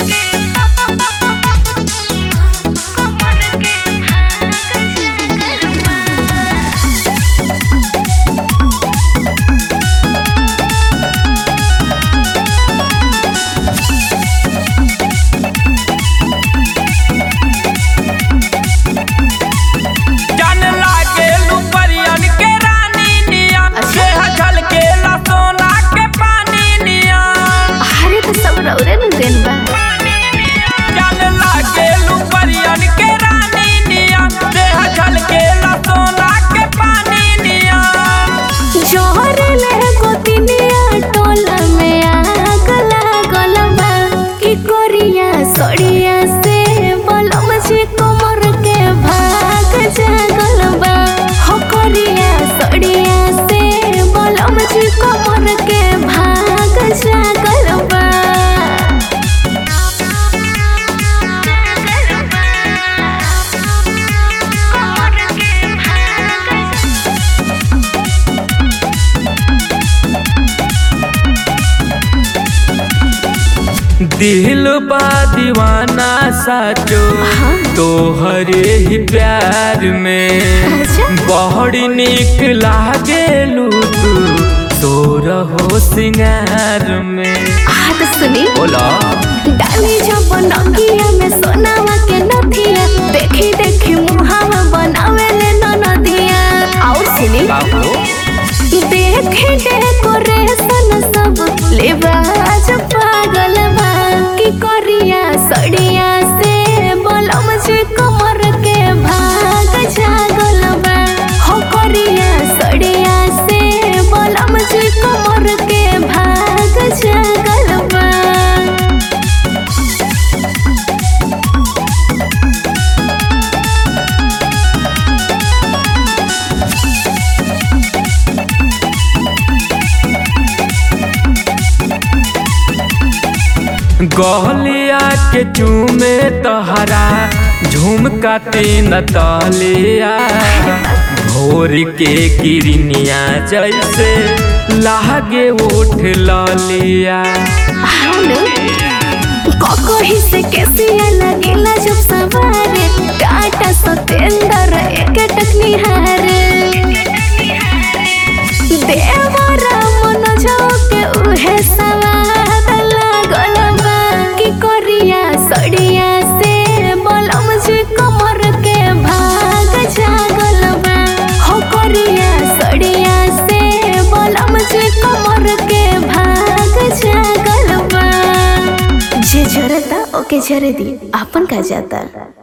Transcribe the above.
सड़िया से बलम जी कमर के भाग जागल बा हो करिया सड़िया से बलम जी कमर के भाग जागल बा। दिल बा दीवाना साचो तोहरे ही प्यार में बड़ी निक लागेलू तू तोरहो सिंगार में। सुनी बोला डाली जब नगिया में सोनावा के नथिया देखी देखी मुहावा बनावे ले नदिया। और सुनी देखे डेकोरेशन सब लिबाज पागल बा की करिया सड़िया से बलम जी कमर के भाग जागल बा हो करिया सड़िया से बलम जी कमर के भाग जागल बा। गहलिया के चूमे तहरा झुमका तीन तलिया भोर के किरनिया जैसे लागे उठ ललिया। कहीं से कैसिया लगेला जब सवारे टाटा सतेंद्र एक टकनी हारे देवरा मन के उहे सवाद लागल बा की करिया सड़िया से बलम जी कमर के भाग जागल बा हो करिया सड़िया से बलम जी कमर के भाग जागल बा। जे झरता ओके झरे दी आपन का जाता।